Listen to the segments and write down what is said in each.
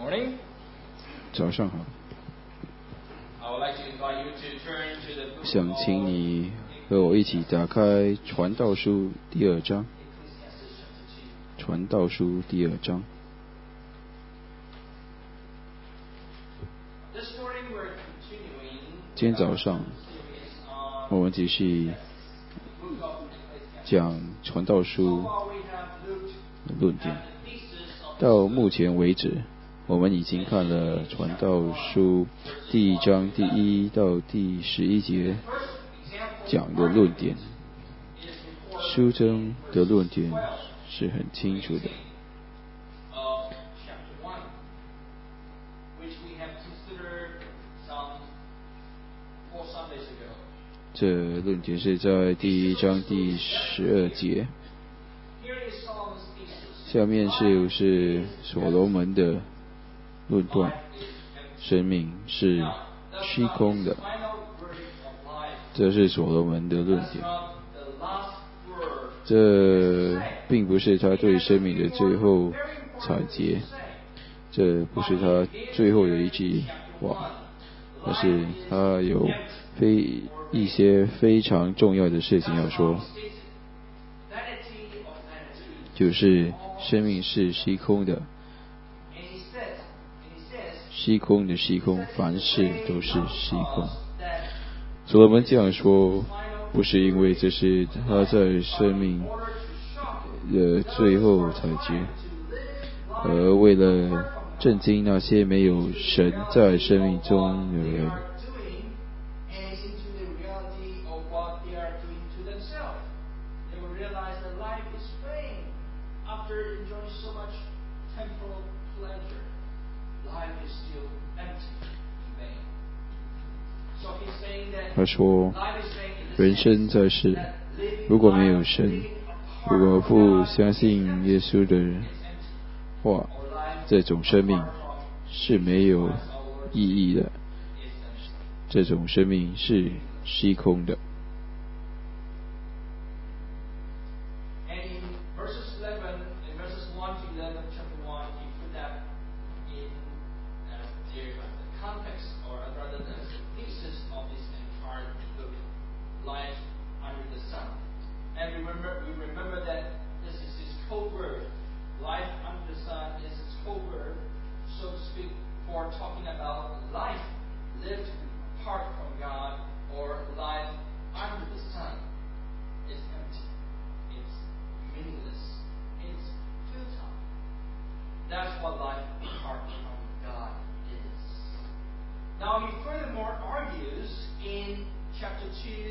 morning. 早上好。 I would like to invite you to turn to the book 想 of 请你和我一起打开《传道书》第2章， Ecclesiastes chapter 2. 《传道书》第2章。 This morning we're continuing 今天早上 series on 我们继续 the book of Ecclesiastes. 讲《传道 So 书》 far we have looked 论 at 点。 the thesis of 到目前为止，我们已经看了《传道书》第1章第1到第11节 first example 讲的论点。 is recorded 书中的论点 12 是很清楚的。 of chapter 1, which we have considered some 4 Sundays ago. 这论点是在第1章第12节。 Here is Solomon's thesis. 下面是所罗门的论断， Life is empty. 生命是 Now, that's 虚 not 空 his 的， final verdict of life. 这是所罗门的论 That's 点。 not the last word. 这并不是他对生命的最后采撷，这不是他最后的一句话，而是他有一些非常重要的事情要说， Vanity of vanity. 就是生命是虚空的， And he says, 虚空的虚空，凡事都是虚空。 that 所罗门这样说，不是因为这是他在生命 in order to shock 的最后采撷， to live 而为了震惊那些没有神在生命中的 they 人， are doing and into the reality of what they are doing to themselves. They will realize that life is vain after enjoying so much temporal pleasure. Life is still empty and vain. So he's saying that 他说 life is vain in the 人 sense 生在世， that living 如果没有 life, 神， living apart 如果 from 不 God 相 is 信 empty. 耶稣的 Is empty. 话， Or life 这种生命 apart from 是没有 Christ our Lord 意义的， is empty. 这种生命是虚空的。 And in verses 11, in verses 1 to 11, chapter 1, he put that in the context, or rather the thesis of this entire book, life under the sun. And we remember that this is his code word. Life under the sun is his code word, so to speak, for talking about life lived apart from God, or life under the sun is empty. It's meaningless. It's futile. That's what life apart from God is. Now he furthermore argues in chapter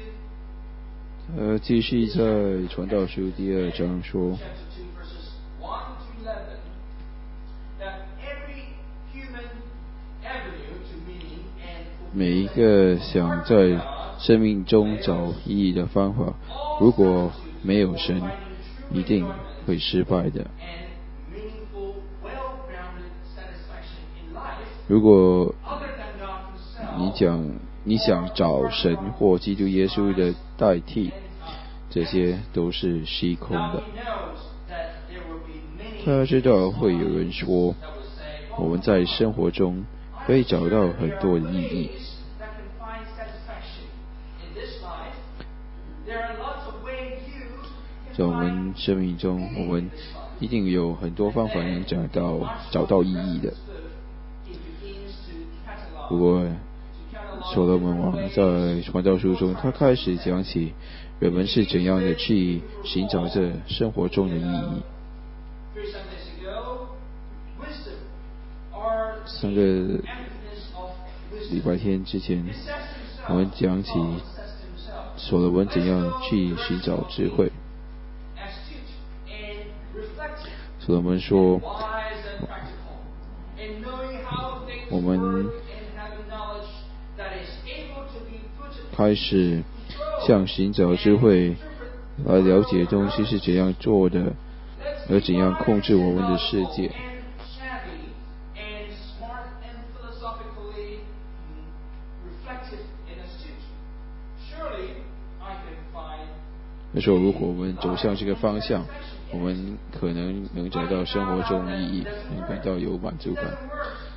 2, 继续在传道书第2章说， chapter 2 verses 1 to 11, that every human avenue to meaning and 每一个想在生命中找意义的方法，如果没有神，一定会失败的。 and meaningful, well-grounded satisfaction in life 如果 other than God himself 你想找神或基督耶稣的代替，这些都是虚空 Now 的。 he knows that there will be many 他知道会有人说， that will say, 我们在生活中可以找到很多的意义。 that can find satisfaction in this life. There are lots of ways you 在 can 我 find 们生命中，我们一定有很多方法能找到意义的。 He begins to 不 catalog 过，所罗门王在传道书中，他开始讲起人们是怎样的去寻找这生活中的意义。 3 Sundays ago, wisdom or 3个 emptiness of 礼 wisdom. 拜天之前， He says himself, 我们讲起 Solomon says to himself, 所罗门怎样去寻找智慧。 astute and reflective, 所罗门说， wise and practical, in knowing how things 我们 work and having knowledge that is able to be put 开始向寻找智慧来了解东西是怎样做的，而怎样控制我们的世界。 savvy and smart and philosophically reflective and astute. Surely I can find 他说，如果我们走向这个方向，我们可能能找到生活中意义，能感到有满足感。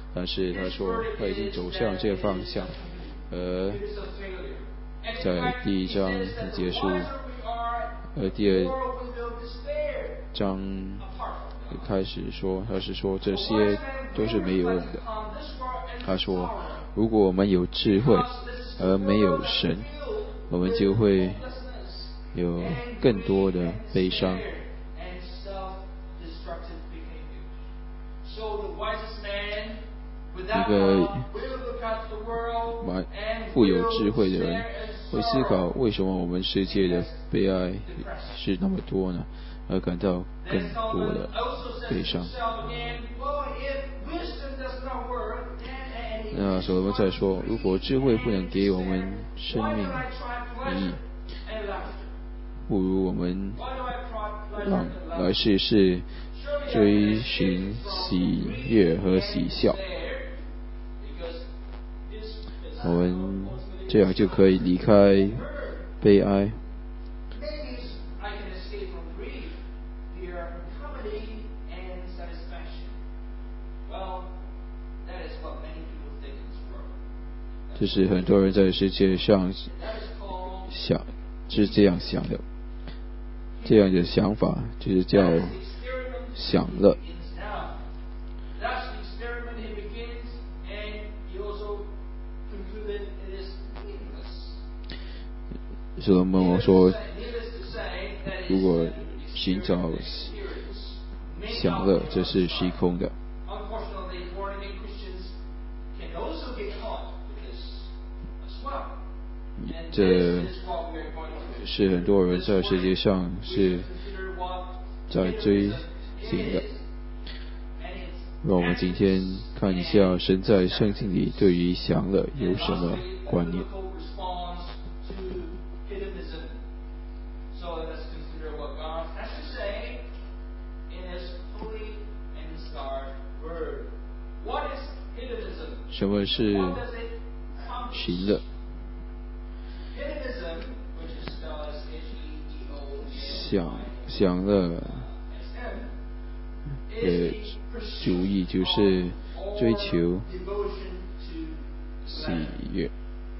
但是他说他已经走向这个方向，而在第1章结束，第2章开始说，他是说这些都是没有用的。他说，如果我们有智慧而没有神，我们就会有更多的悲伤。一个富有智慧的人会思考，为什么我们世界的悲哀是那么多呢？而感到更多的悲伤。那所罗门在说，如果智慧不能给我们生命意义，不如我们来世是追寻喜悦和喜笑，我们这样就可以离开悲哀。这是很多人在世界上想是这样想的，这样的想法就是叫享乐。所罗门说，如果寻找享乐，这是虚空的。这是很多人在世界上是在追寻的。让我们今天看一下神在圣经里对于享乐有什么观念。什么是行乐？享乐的主意就是追求喜悦。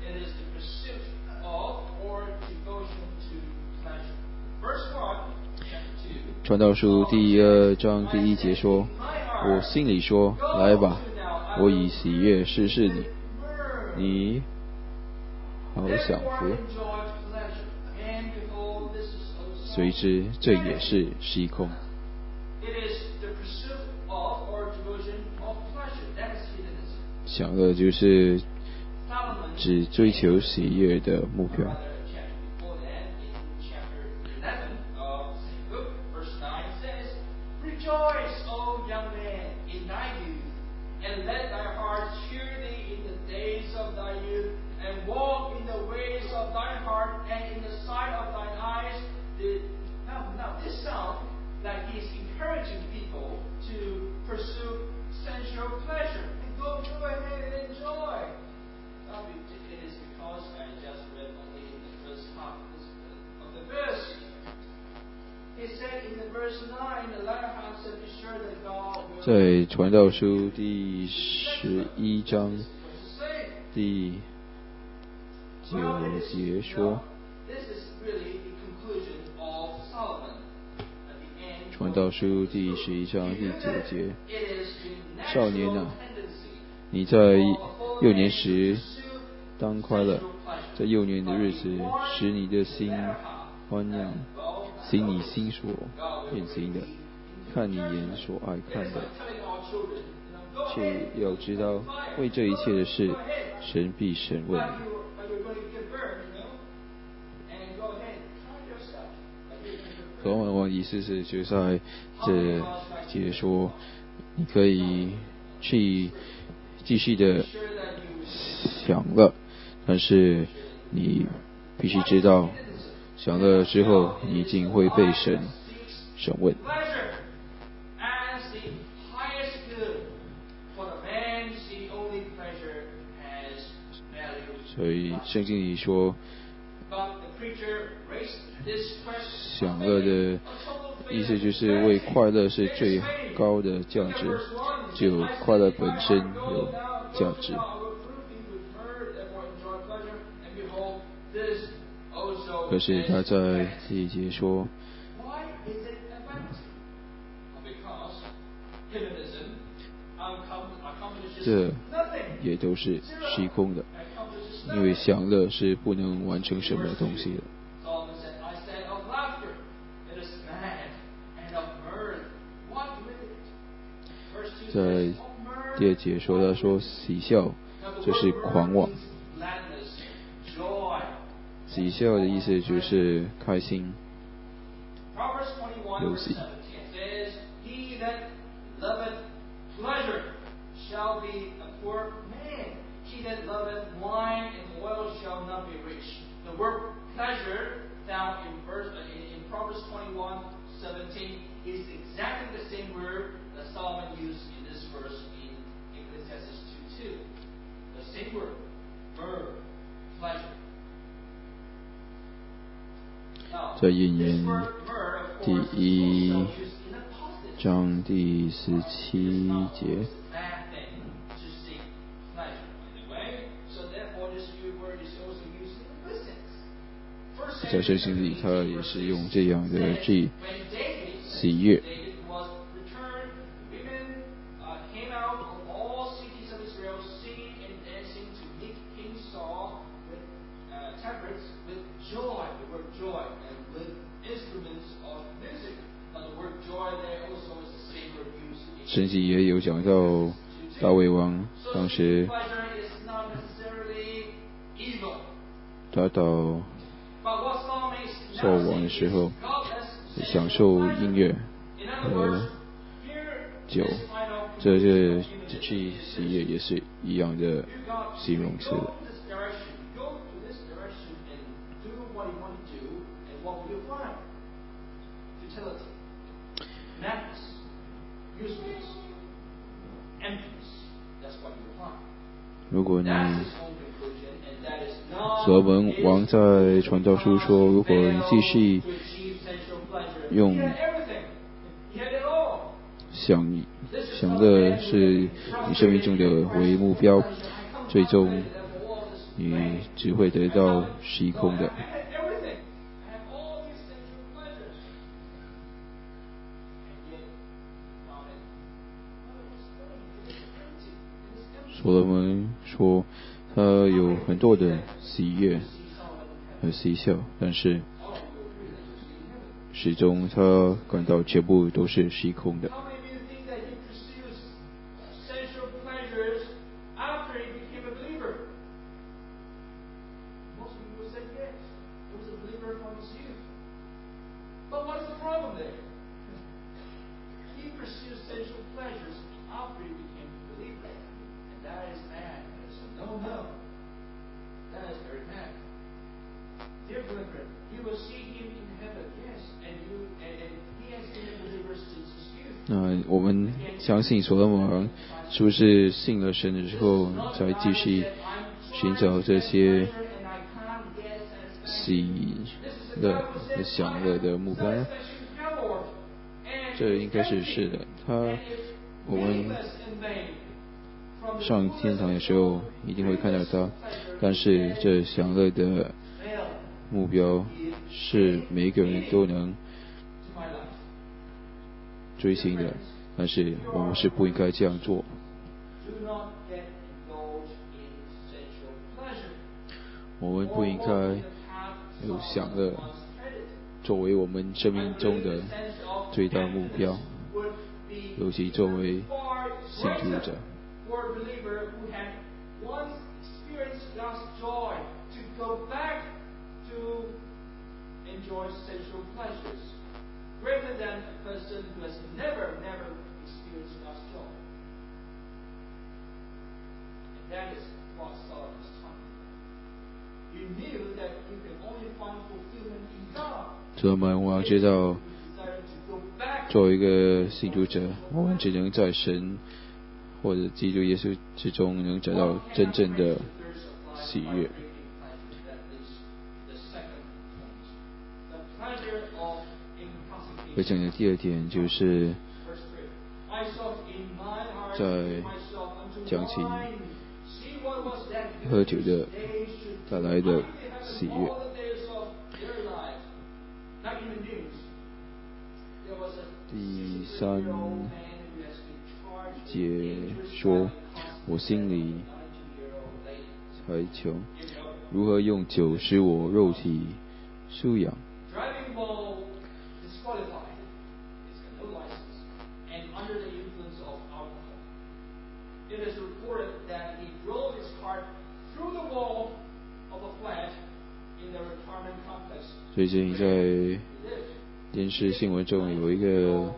传道书第2章第1节说，我心里说，来吧，我以喜悦试试你，你好享福。随之这也是虚空。享乐就是只追求喜悦的目标。在传道书第11章第9节说，传道书第11章第9节，少年啊，你在幼年时当快乐，在幼年的日子使你的心欢样，行你心所愿行的，看你眼所爱看的，却要知道为这一切的事，神必审问你。所罗门意思是就在这节说，你可以去继续的享乐，但是你必须知道，享乐之后你一定会被神审问。所以圣经里说，享乐的意思就是为快乐是最高的价值，只有快乐本身有价值。可是他在这一节说，这也都是虚空的，因为享乐是不能完成什么东西的。在第二节说，他说喜笑就是狂妄，喜笑的意思就是开心、游戏。 shall be a poor man. He that loveth wine and oil shall not be rich. The word pleasure found in Proverbs 21:17 is exactly the same word that Solomon used in this verse in Ecclesiastes 2:2. The same word, pleasure. 在箴言第1章第17节。在圣经里，他也是用这样的句喜悦。圣经也有讲到大卫王当时打倒扫王的时候，享受音乐和酒，这句喜悦也是一样的形容词的。如果你所罗门王在传道书说，如果你继续用享乐是你生命中的唯一目标，最终你只会得到虚空的。所罗门说他有很多的喜悦和嬉笑，但是始终他感到全部都是虚空的。我们相信所罗门王是不是信了神的时候，才继续寻找这些喜乐和享乐的目标呢？这应该是的。我们上天堂的时候一定会看到他，但是这享乐的目标是每一个人都能追星的，但是我们是不应该这样做。我们不应该有享乐作为我们生命中的最大目标，尤其作为信徒者。 Greater than a person who has never experienced God's joy. And that is what Solomon is talking about. You knew that you can only find fulfillment in God. 所以我们知道，作为一个信徒者，我们只能在神或者基督耶稣之中能找到真正的喜悦。 而讲的第二点就是在讲起喝酒的带来的喜悦。第三节说，我心里才穷，如何用酒使我肉体舒养。最近在电视新闻中有一个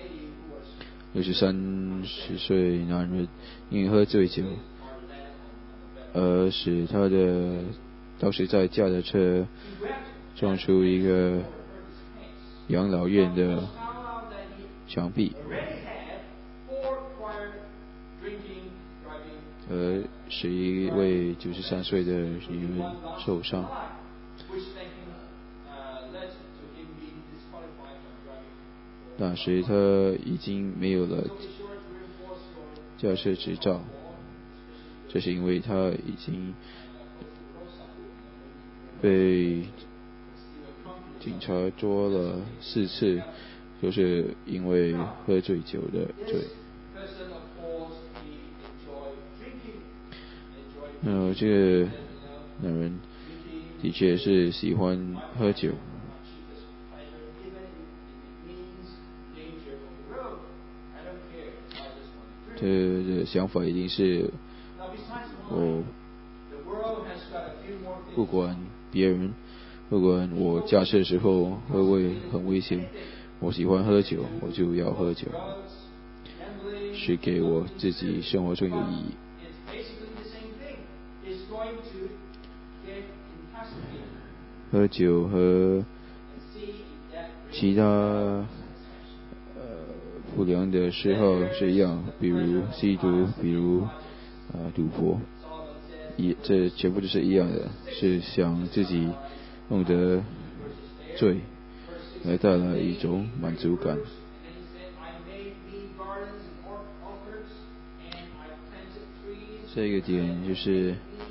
60岁男人因为喝醉酒而使他的当时在驾的车撞出一个养老院的墙壁，而使一位93岁的女人受伤。那时他已经没有了驾驶执照，这是因为他已经被警察捉了4次，就是因为喝醉酒的罪。这个男人的确是喜欢喝酒，这想法一定是我不管别人，不管我驾驶的时候会不会很危险，我喜欢喝酒，我就要喝酒，是给我自己生活中有意义。喝酒和其他不良的嗜好是一样，比如吸毒，比如赌博，这全部都是一样的，是想自己弄得醉来带来一种满足感。这个点就是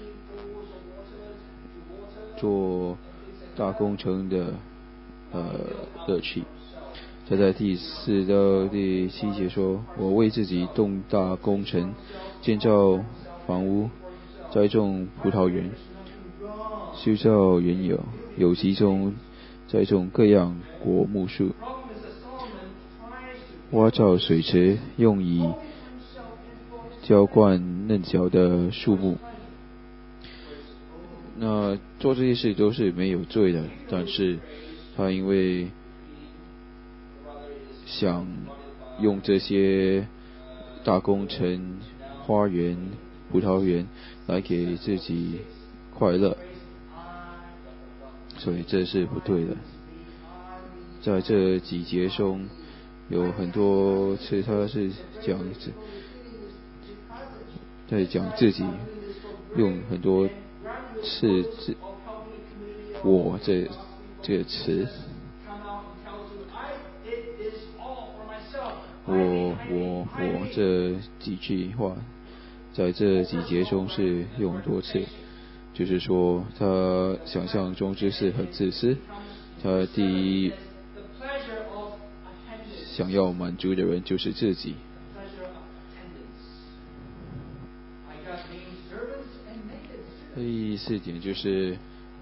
做大工程的乐趣。这在第4到第7节说，我为自己动大工程，建造房屋，栽种葡萄园，修造园囿，有其中栽种各样果木树，挖造水池，用以浇灌嫩小的树木。那做这些事都是没有罪的，但是他因为想用这些大工程、花园、葡萄园来给自己快乐，所以这是不对的。在这几节中有很多次他是在讲自己，用很多次我这个词，我这几句话在这几节中是用多次，就是说他想象中就是很自私，他第一想要满足的人就是自己。第4点就是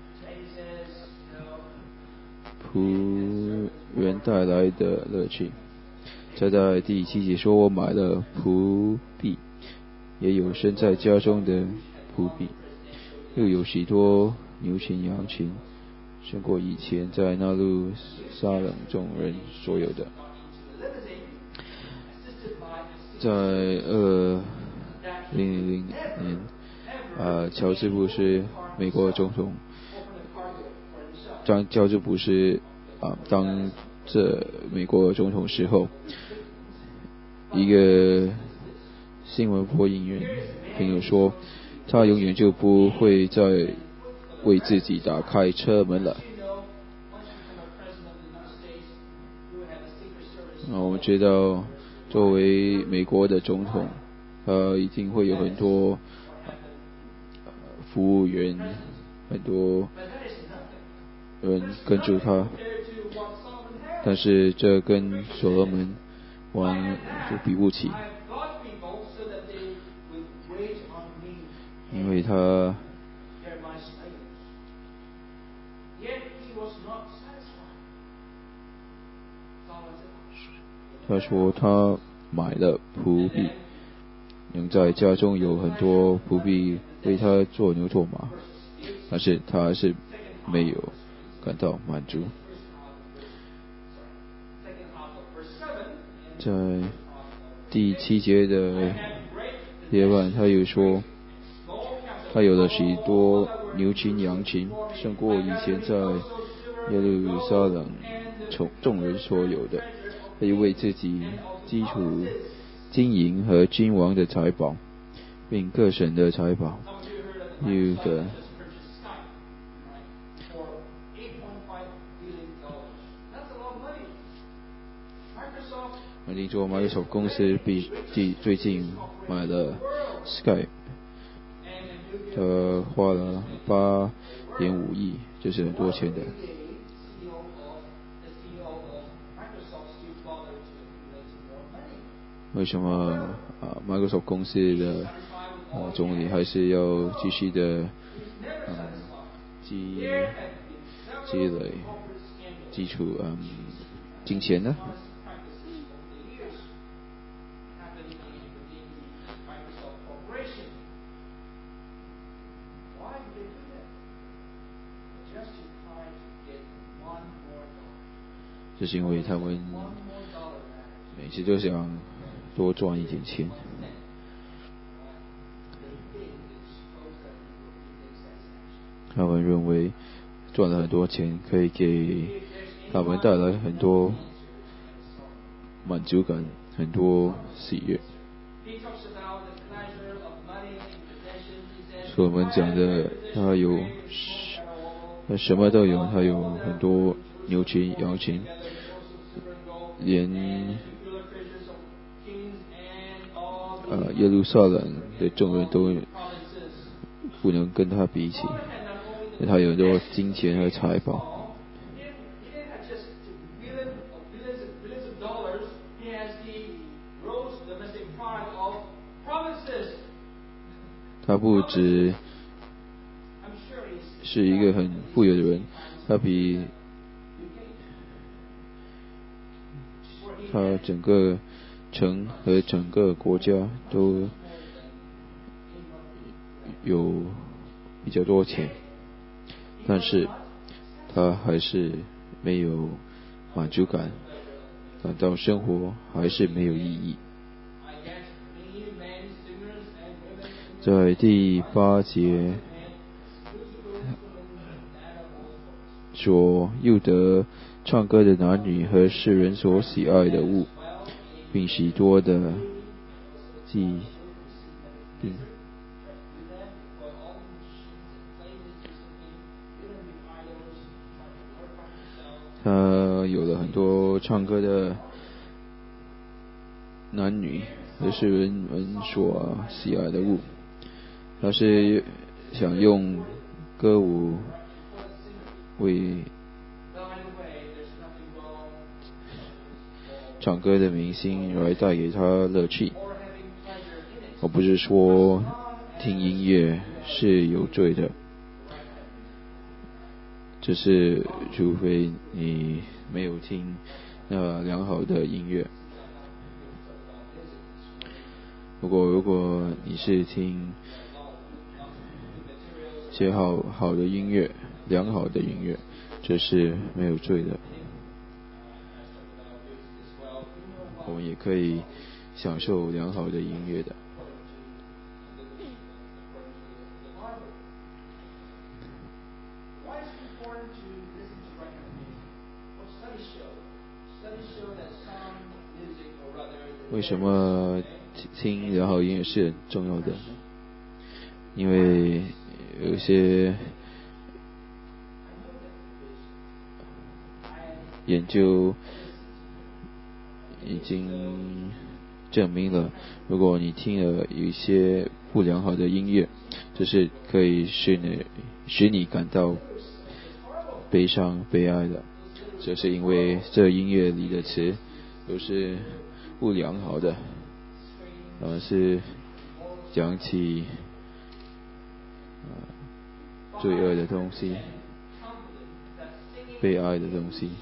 仆人带来的乐趣。再在第7节说，我买了仆婢，也有生在家中的仆婢，又有许多牛群羊群，胜过以前在那路撒冷众人所有的。在2000年乔治布什美国总统，乔治布什当这美国总统时候，一个新闻播音员朋友说，他永远就不会再为自己打开车门了。 我们知道，作为美国的总统，一定会有很多服务员，很多人跟着他，但是这跟所罗门王就比不起，因为他说他买了仆婢，仍在家中有很多仆婢为他做牛做马，但是他还是没有感到满足。在第7节的夜晚，他又说，他有了许多牛群羊群，胜过以前在耶路撒冷众人所有的。他又为自己积储金银和君王的财宝，并各省的财宝。又的我听说Microsoft公司最近买了 Skype， 他花了8.5亿，就是很多钱的。为什么Microsoft 公司的总理还是要继续的积累基础金钱呢？就是因为他们每次都想多赚一点钱。他们认为赚了很多钱可以给他们带来很多满足感，很多喜悦。所以我们讲的，他有什么都有，他有很多牛群羊群，连耶路撒冷的众人都不能跟他比起，他有很多金钱和财宝。他不只是一个很富有的人，他比他整个城和整个国家都有比较多钱，但是他还是没有满足感，感到生活还是没有意义。在第8节说，又得唱歌的男女和世人所喜爱的物，并许多的祭品。他有了很多唱歌的男女和世人们所喜爱的物，他是想用歌舞为唱歌的明星来带给他乐趣。我不是说听音乐是有罪的，只是除非你没有听良好的音乐。如果你是听些好的音乐，良好的音乐，这是没有罪的。我们也可以享受良好的音乐的。为什么听良好音乐是很重要的？因为有些研究已经证明了，如果你听了有一些不良好的音乐，这是可以使你感到悲伤悲哀的，这是因为这音乐里的词都是不良好的，是讲起罪恶的东西，悲哀的东西。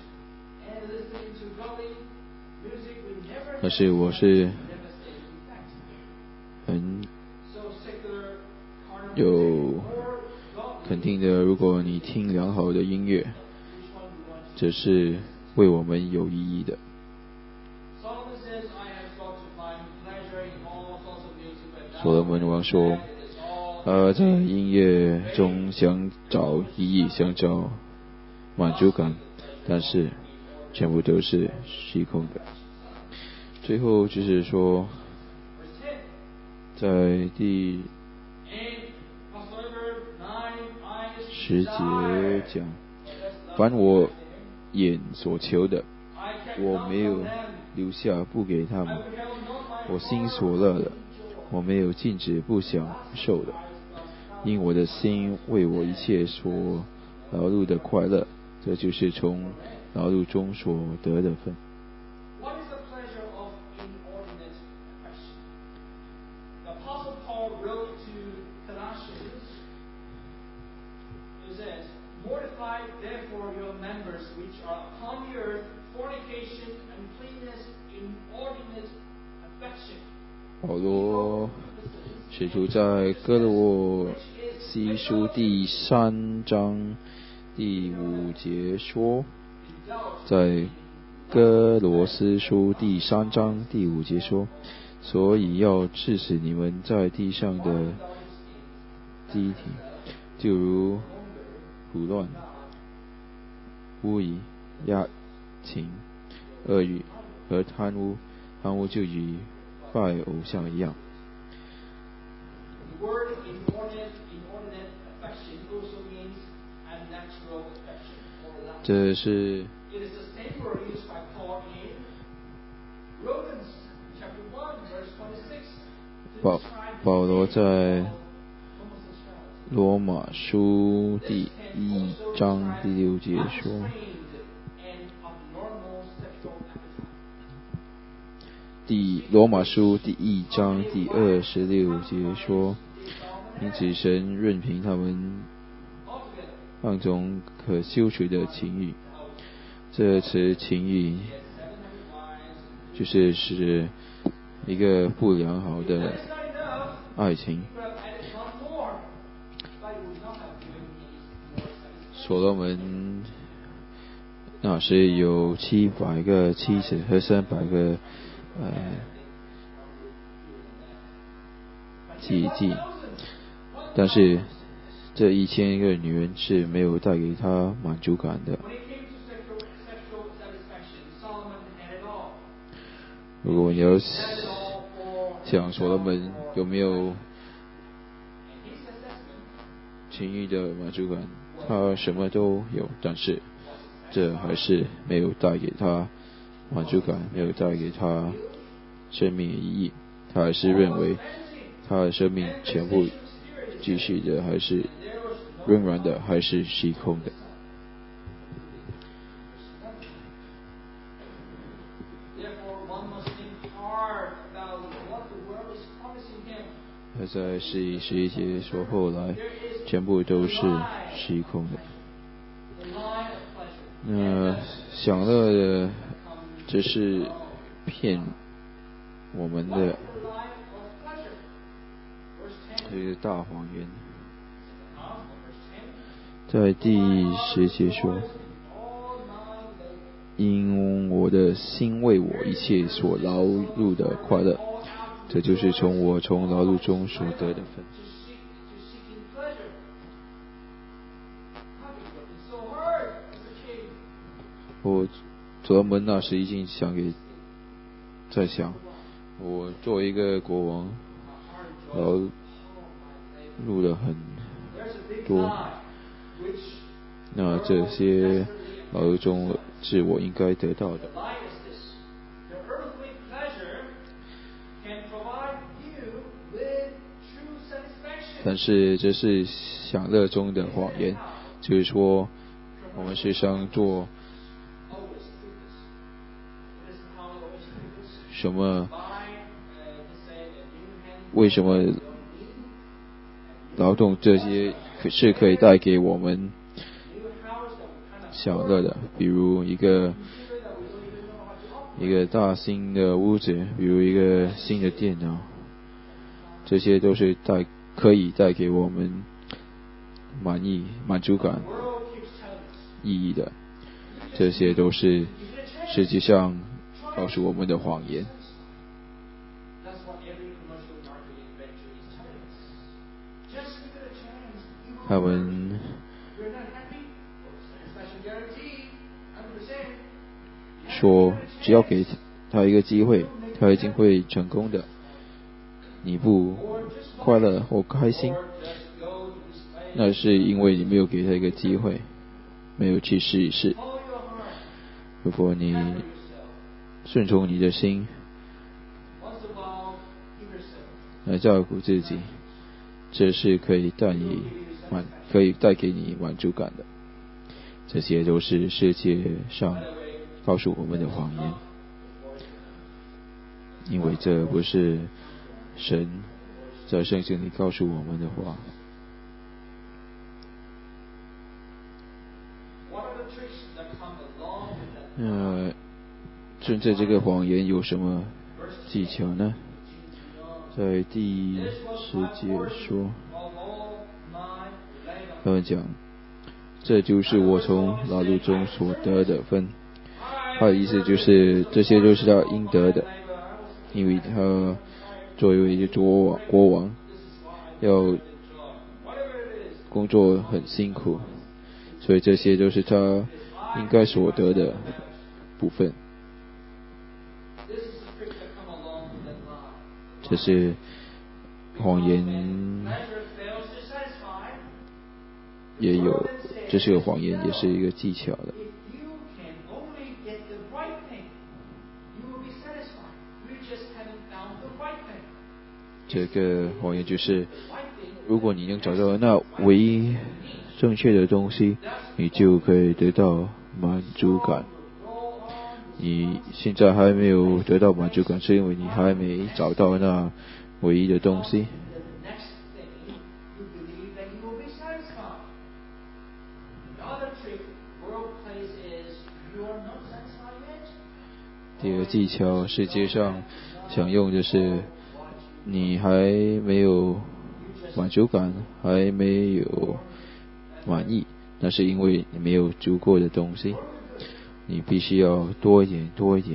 但是我是很有肯定的，如果你听良好的音乐，这是为我们有意义的。所罗门王说，在音乐中想找意义，想找满足感，但是全部都是虚空的。最后就是说，在第10节讲，凡我眼所求的，我没有留下不给他们；我心所乐的，我没有禁止不享受的。因我的心为我一切所劳碌的快乐，这就是从劳碌中所得的分。保罗使徒在哥罗西书第3章第5节说，在哥罗斯书第3章第5节说，所以要治死你们在地上的机体，就如胡乱、污秽、压情、恶语和贪污，贪污就与拜偶像一样。这是保罗在罗马书第1章第6节说，罗马书第1章第26节说，因此神任凭他们放纵可羞耻的情欲。这词情欲就是使一个不良好的爱情。所罗门那时有700个妻子和300个妓妓，但是这1000个女人是没有带给他满足感的。如果你要想所罗门有没有情欲的满足感，他什么都有，但是这还是没有带给他满足感，没有带给他生命意义。他还是认为他的生命全部继续的还是仍然的还是虚空的。他在11节说，后来全部都是虚空的。那享乐的只是骗我们的这个大谎言。在第10节说，因我的心为我一切所劳碌的快乐，这就是从劳碌中所得的分。所罗门那时已经在想，我作为一个国王，劳碌了很多，那这些劳碌中是我应该得到的。 但是这是享乐中的谎言，就是说我们时常做什么，为什么劳动这些是可以带给我们享乐的，比如一个大新的屋子，比如一个新的电脑，这些都是可以带给我们满足感、意义的，这些都是实际上告诉我们的谎言。他们说只要给他一个机会，他一定会成功的。你不快乐或开心，那是因为你没有给他一个机会，没有去试一试。如果你顺从你的心来照顾自己，这是可以带给你满足感的。这些都是世界上告诉我们的谎言，因为这不是神在圣经里告诉我们的话。顺着这个谎言有什么技巧呢？在第10节说，他们讲，这就是我从劳碌中所得的分。他的意思就是这些都是他应得的，因为他作为一个国王，要工作很辛苦，所以这些都是他应该所得的部分。这是谎言也有，这是个谎言，也是一个技巧的。这个谎言就是，如果你能找到那唯一正确的东西，你就可以得到满足感。你现在还没有得到满足感，是因为你还没找到那唯一的东西。第二个技巧，世界上想用的是你还没有满足感，还没有满意，那是因为你没有足够的东西，你必须要多一点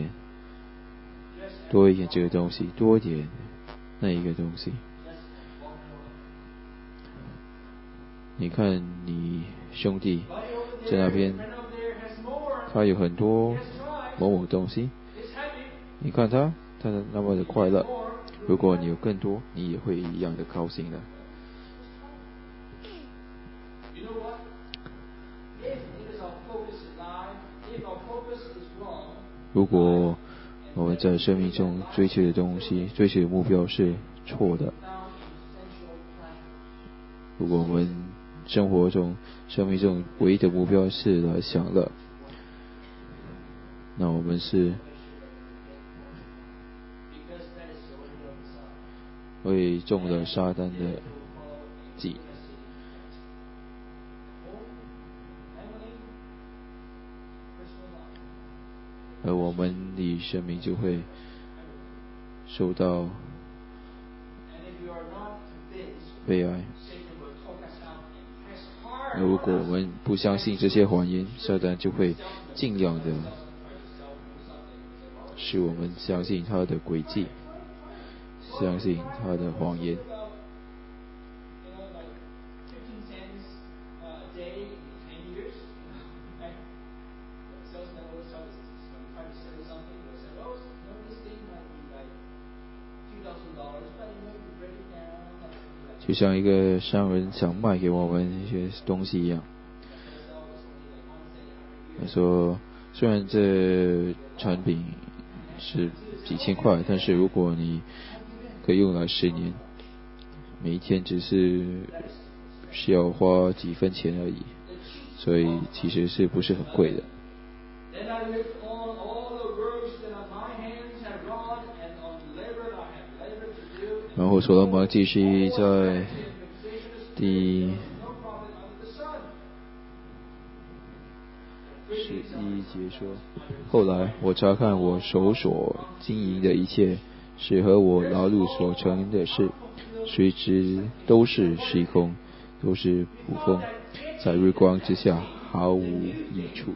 这个东西，多一点那一个东西。你看你兄弟在那边，他有很多某东西，你看他那么的快乐，如果你有更多，你也会一样的高兴的。如果我们在生命中追求的东西、追求的目标是错的，如果我们生命中唯一的目标是来享乐，那我们是会中了撒旦的计，而我们的生命就会受到悲哀。如果我们不相信这些谎言，撒旦就会尽量的使我们相信他的诡计，相信他的谎言。就像一个商人想卖给我们一些东西一样，他说虽然这产品是几千块，但是如果你可以用来10年， 每一天只是需要花几分钱而已，所以其实是不是很贵的。然后所罗门继续在第11节说，后来我查看我手所经营的一切是和我劳碌所成的事，谁知都是虚空，都是捕风，在日光之下毫无益处。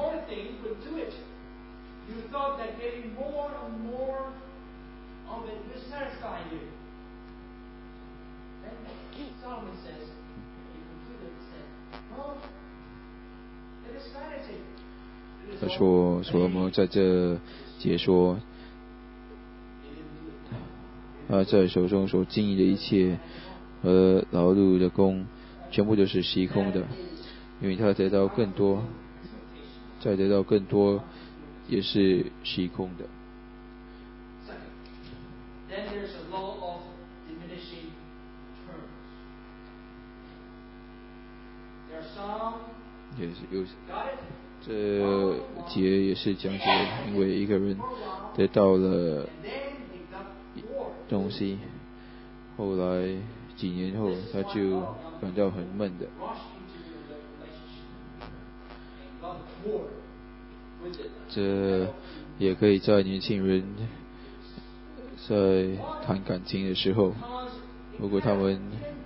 他说所罗门在这节说，他在手中所经营的一切和劳碌的工全部都是虚空的，因为他得到更多，再得到更多也是虚空的。也是有这节也是讲解，因为一个人得到了东西，后来几年后他就感到很闷的。这也可以在年轻人在谈感情的时候，如果他们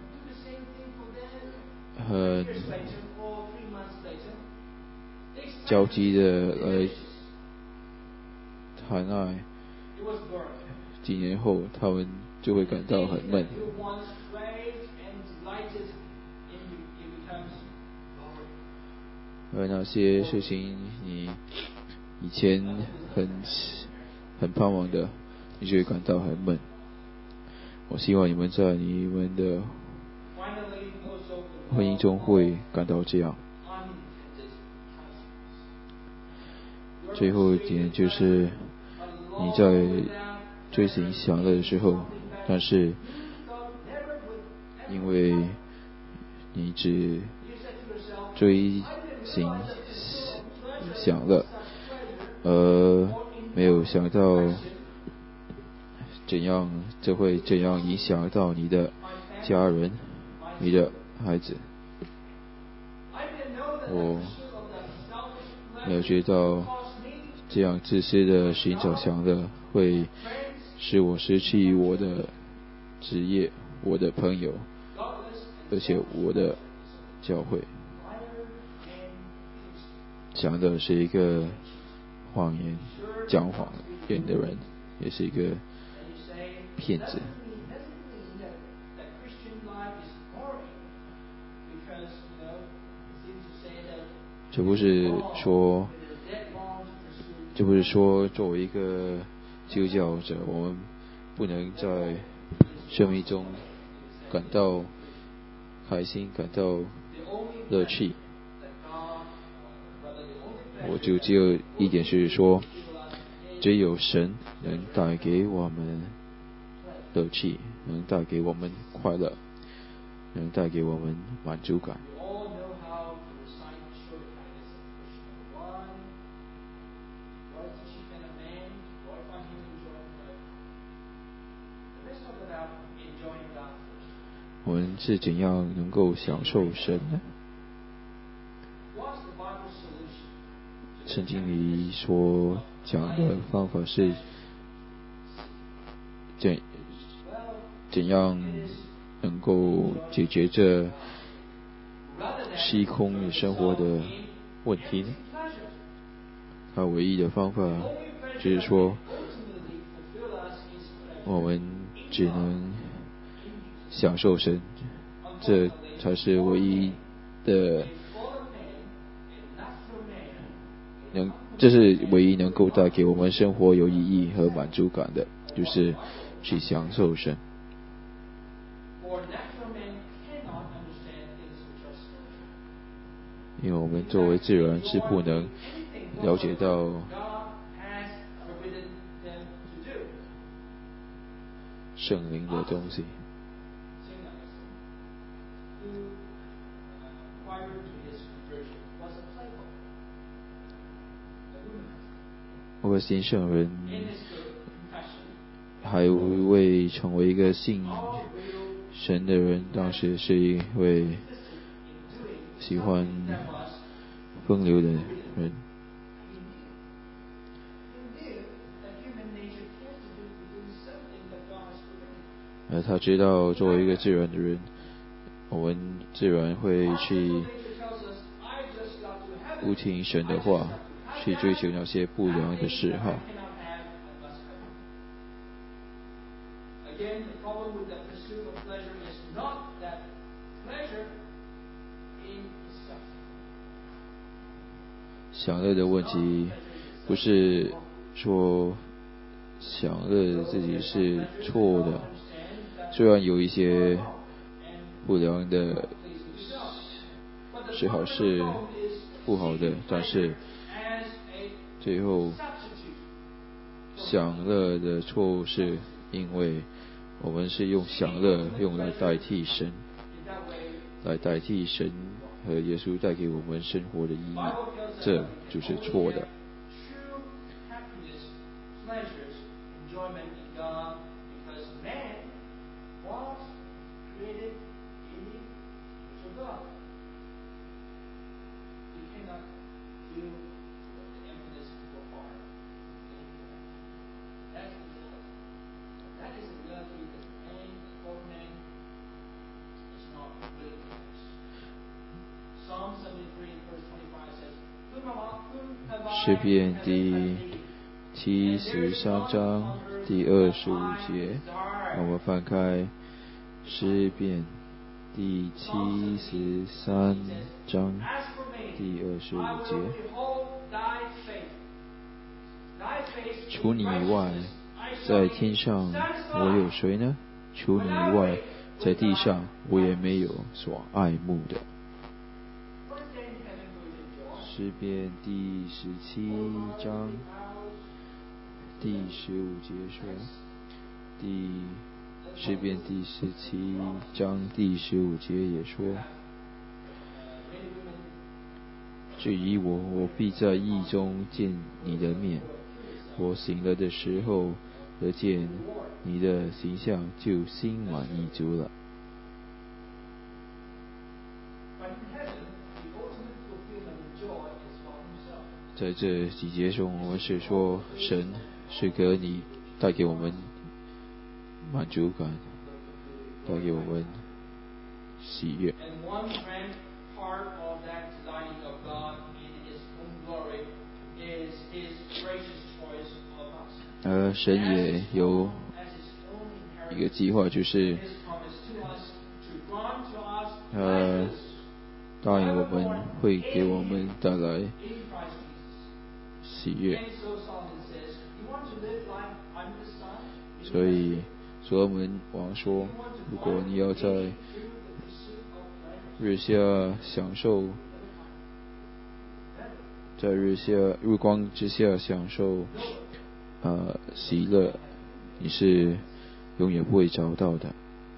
很焦急的来谈爱，几年后他们就会感到很闷。而那些事情你以前很盼望的，你就会感到很闷。我希望你们在你们的婚姻中会感到这样。最后一点就是你在追寻享乐的时候，但是因为你只追寻享乐，而没有想到这会怎样影响到你的家人、你的孩子。我了解到这样自私的寻找享乐会使我失去我的职业、我的朋友，而且我的教会。享乐是一个谎言，讲谎言的人，也是一个骗子。这不是说作为一个基督教者，我们不能在生命中感到开心，感到乐趣。我就只有一点是说，只有神能带给我们乐趣，能带给我们快乐，能带给我们满足感。我们是怎样能够享受神呢？圣经里所讲的方法是怎样能够解决这虚空生活的问题呢？他唯一的方法就是说，我们只能享受神，这才是唯一的这是唯一能够带给我们生活有意义和满足感的，就是去享受神。因为我们作为自然是不能了解到圣灵的东西。 prior to his conversion was a playboy, a womanizer. 奥格斯丁圣人 In his confession, 还未成为一个信神的人，当时是一位喜欢风流的人。 he knew that human nature tends to do something that God has forbidden. 他知道作为一个自然的人，我们自然会去不听神的话，去追求那些不良的嗜好。 Again, the problem with the pursuit of pleasure is not that pleasure in itself. 享乐的问题不是说享乐自己是错的，虽然有一些不良的嗜好是不好的，但是最后享乐的错误是因为我们是用享乐用来代替神，来代替神和耶稣带给我们生活的意义，这就是错的。诗篇第73章第25节，让我们翻开诗篇第73章第25节。除你以外，在天上我有谁呢？除你以外，在地上我也没有所爱慕的。诗篇第17章第15节说，诗篇第17章第15节也说，至于我，我必在义中见你的面，我醒了的时候得见你的形象，就心满意足了。在这几节中，我们是说神是给你带给我们满足感，带给我们喜悦。而神也有一个计划，就是答应我们会给我们带来喜悦。所以所罗门王说，如果你要在日下享受，在日光之下享受喜乐，你是永远不会找到的。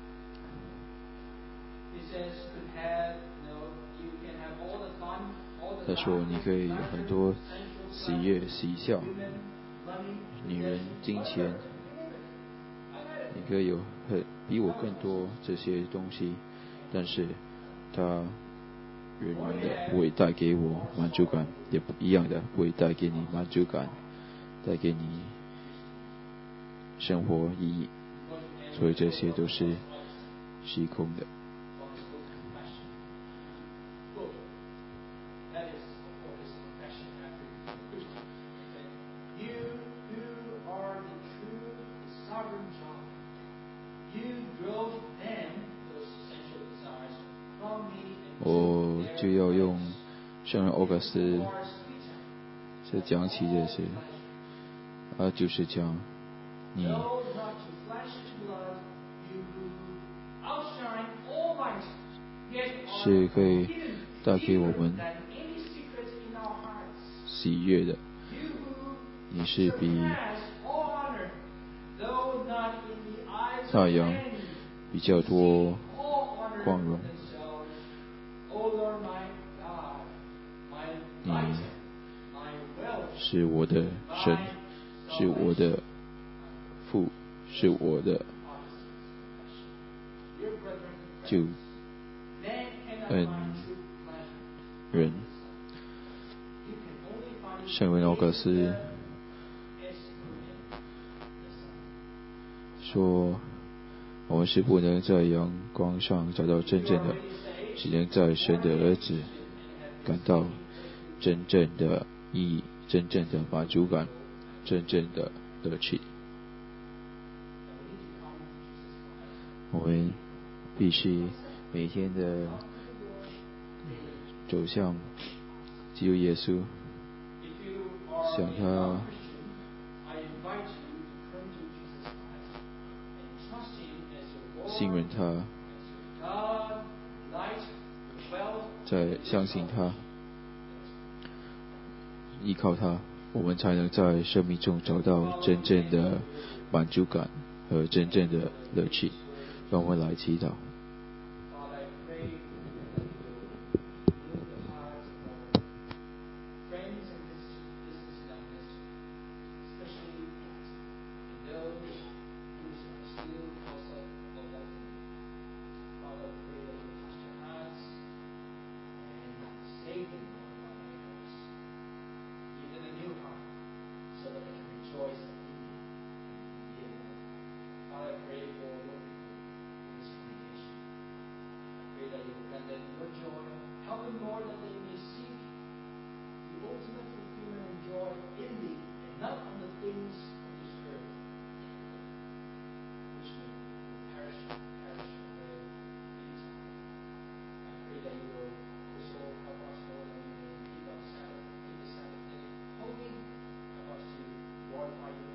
他说你可以有很多喜悦喜笑，女人金钱，你可以有比我更多这些东西，但是它远远的不会带给我满足感，也一样的不会带给你满足感，带给你生活意义，所以这些都是虚空的。我就要用圣人欧格斯这讲起的是，就是讲你是可以带给我们喜悦的，你是比太阳比较多光荣， 你是我的神，是我的父，是我的救恩人。圣维诺格斯说，我们是不能在阳光上找到真正的，只能在神的儿子感到真正的意义，真正的满足感，真正的乐趣。我们必须每天的走向基督耶稣，向他信任他，再相信他，依靠他，我们才能在生命中找到真正的满足感和真正的乐趣。让我们来祈祷。 Glorify you.